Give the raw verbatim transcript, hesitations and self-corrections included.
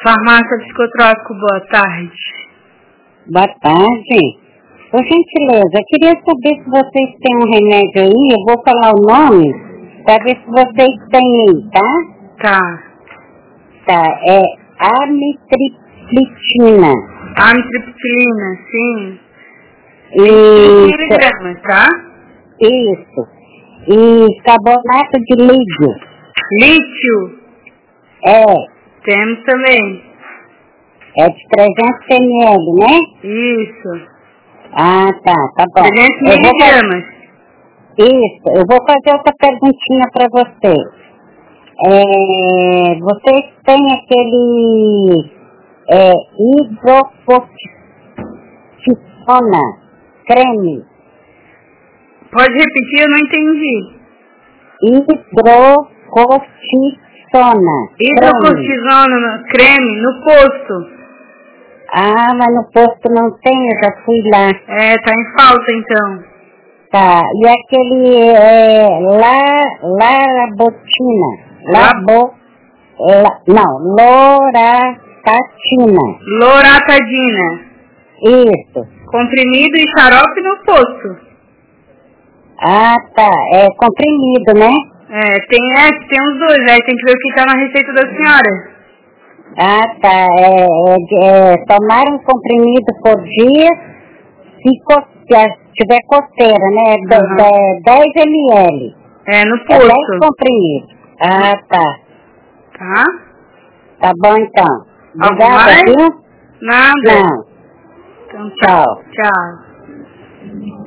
Farmácia Psicotrópico, boa tarde. Boa tarde. Por gentileza, eu queria saber se vocês têm um remédio aí, eu vou falar o nome, para ver se vocês têm aí, tá? Tá. Tá, é amitriptilina. Amitriptilina, sim. E... miligramas, tá? Isso. E carbonato de lítio. Lítio? É. Temos também. É de trezentos mililitros, né? Isso. Ah, tá, tá bom. trezentos miligramas. Isso, eu vou fazer outra perguntinha para você. É, vocês têm aquele é, hidrocortisona, creme? Pode repetir, eu não entendi. Hidrocortisona. Hidrocortisona, no creme, no posto. Ah, mas no posto não tem, eu já fui lá. É, tá em falta então. Tá, e aquele é, la, larabotina, labo, la, não, loratadina. Loratadina. Isso. Comprimido e xarope no posto. Ah, tá, é comprimido, né? É, tem, é, tem os dois, aí tem que ver o que tá na receita da senhora. Ah, tá, é, é, é tomar um comprimido por dia, se co- tiver coceira, né? De, Uhum. de, dez mililitros. É, no É posto. dez comprimidos. Ah, tá. Tá? Tá bom, então. Algo Obrigada, mais? viu? Nada. Não. Então, tá. Tchau. Tchau.